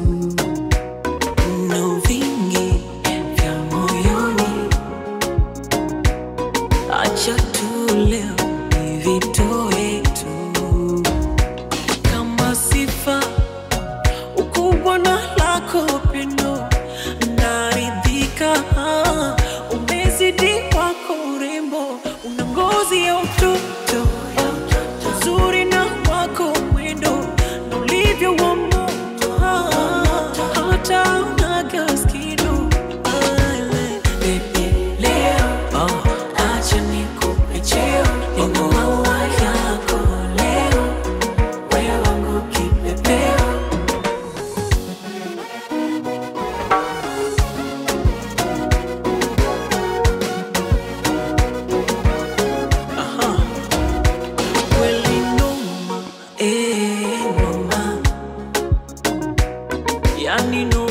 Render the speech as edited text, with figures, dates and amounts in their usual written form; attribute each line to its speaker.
Speaker 1: No vingi vya moyoni, acha tu leo nivitoe tu. Kama sifa ukubwa na lako pendo, naridhika. Umezidi wako urembo, una ngozi ya utoto, uzuri na wako mwendo, na ulivyo wa moto, hata unaga skido. Baby leo, acha nikupe cheo, nina maua yako leo, wewe wangu kipepeo. Kweli noma, noma, yani noma.